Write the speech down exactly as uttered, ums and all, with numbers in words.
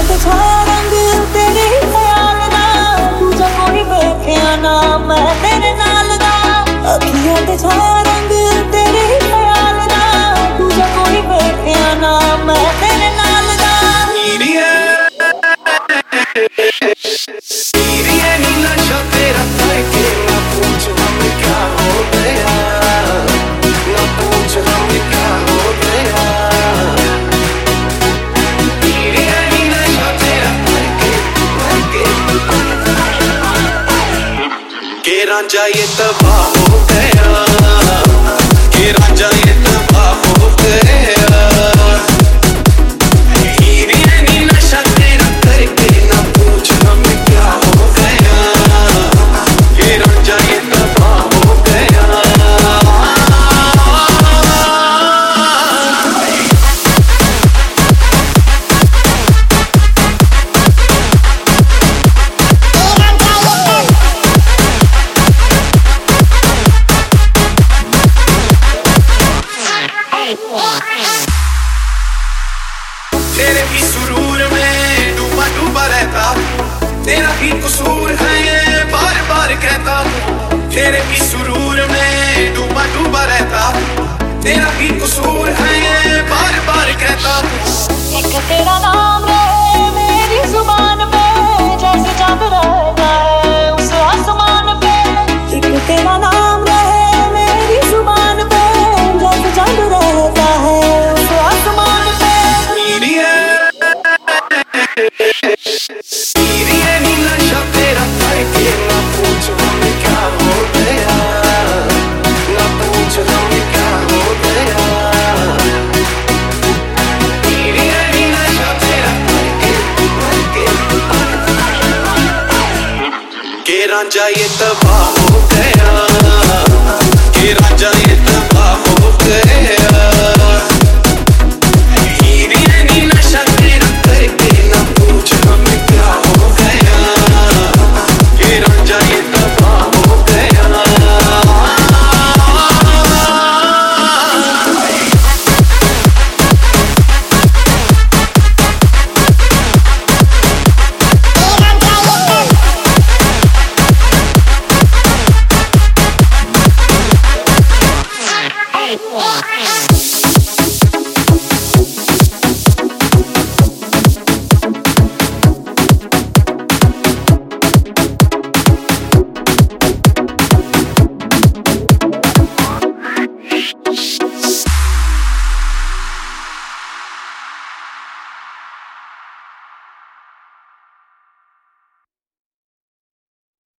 ते छाया रंग तेरे ही ख्याल दा, दूजा कोई वेखिया ना मैं तेरे नाल दा। अखियां ते छाया रंग तेरे ही ख्याल दा, दूजा कोई वेखिया ना मैं तेरे नाल दा। नीरिए नीरिए नी नशा तेरा करके ना पूछ हमें क्या हो गया, ना पूछ हमें क्या हो गया। नीरिए नी नशा तेरा करके करके के रांझा ये तबाह हो गया, के रांझा ये तबाह हो गया। नीरिए नी नशा तेरा करके ना पूछ हमें क्या हो गया, के रांझा ये तबाह हो गया। तेरे भी सुरूर में डूबा डूबा रहता, तेरा भी कसूर है ये बार बार कहता। तेरे भी सुरूर में डूबा डूबा रहता, तेरा भी कसूर है ये बार बार कहता। एक तेरा नाम रहे मेरी जुबान पे, जैसे चांद रहता है उस आसमान पे। एक तेरा नाम रहे मेरी जुबान पे, जैसे चांद रहता है उस आसमान पे। नीरिए नीरिए नी नशा तेरा करके ना पूछ हमें क्या हो गया, ना पूछ हमें क्या हो गया। नीरिए नी नशा तेरा करके करके के रांझा ये तबाह हो गया, के रांझा ये तबाह हो गया। नीरिए नी नशा तेरा करके ना पूछ हमें क्या हो गया, के रांझा ये तबाह हो गया। Hey,